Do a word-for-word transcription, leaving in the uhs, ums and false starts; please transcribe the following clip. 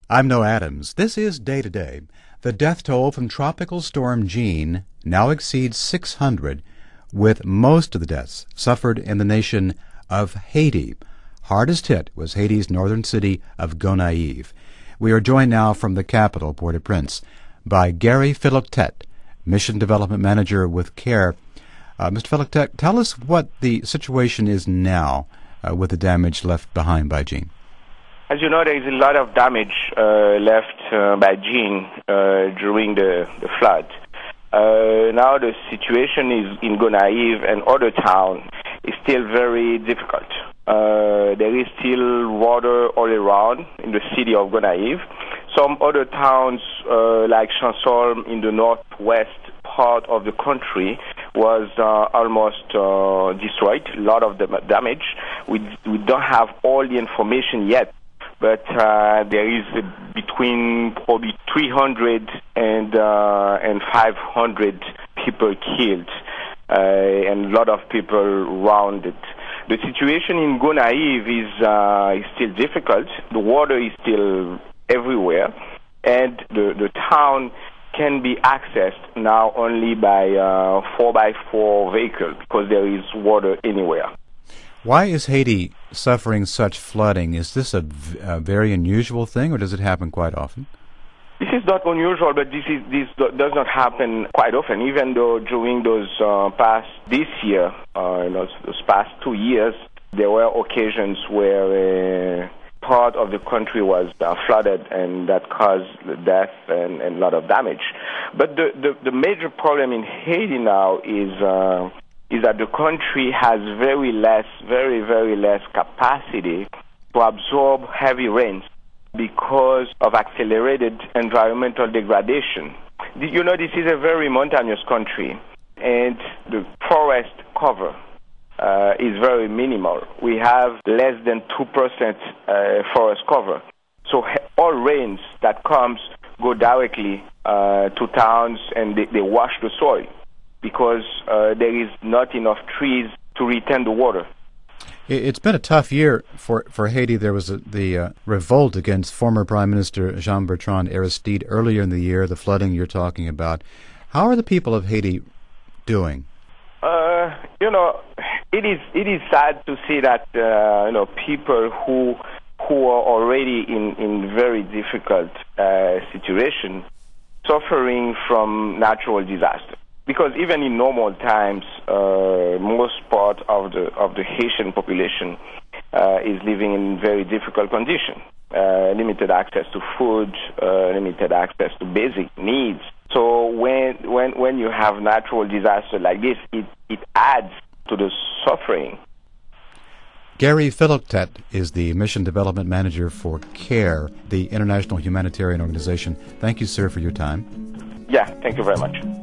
I'm Noah Adams. This is Day to Day. The death toll from Tropical Storm Jeanne now exceeds six hundred, with most of the deaths suffered in the nation of Haiti. Hardest hit was Haiti's northern city of Gonaïves. We are joined now from the capital, Port-au-Prince, by Gary Philoctet, Mission Development Manager with CARE. Uh, Mister Philoctet, tell us what the situation is now uh, with the damage left behind by Jeanne. As you know, there is a lot of damage uh, left uh, by Jeanne uh, during the, the flood. Uh, now the situation is in Gonaïves and other towns is still very difficult. Uh, there is still water all around in the city of Gonaïves. Some other towns uh, like Chansol in the northwest part of the country was uh, almost uh, destroyed, a lot of the damage. We, we don't have all the information yet. But uh, there is uh, between probably three hundred and uh, and five hundred people killed, uh, and a lot of people wounded. The situation in Gonaïves is uh, is still difficult. The water is still everywhere, and the the town can be accessed now only by uh, four by four vehicles because there is water anywhere. Why is Haiti suffering such flooding? Is this a, v- a very unusual thing, or does it happen quite often? This is not unusual, but this is this do, does not happen quite often. Even though during those uh, past this year, uh, you know, those past two years, there were occasions where uh, part of the country was uh, flooded, and that caused death and, and a lot of damage. But the, the, the major problem in Haiti now is. Uh, is that the country has very less, very, very less capacity to absorb heavy rains because of accelerated environmental degradation. You know, this is a very mountainous country, and the forest cover uh, is very minimal. We have less than two percent uh, forest cover. So all rains that comes go directly uh, to towns, and they, they wash the soil, because uh, there is not enough trees to retain the water. It's been a tough year for, for Haiti. There was a, the uh, revolt against former Prime Minister Jean-Bertrand Aristide earlier in the year, the flooding you're talking about. How are the people of Haiti doing? Uh, you know, it is it is sad to see that uh, you know people who who are already in in very difficult uh, situation suffering from natural disaster. Because even in normal times, uh, most part of the of the Haitian population uh, is living in very difficult conditions. Uh, limited access to food, uh, limited access to basic needs. So when when when you have natural disaster like this, it, it adds to the suffering. Gary Philoctet is the Mission Development Manager for CARE, the international humanitarian organization. Thank you, sir, for your time. Yeah, thank you very much.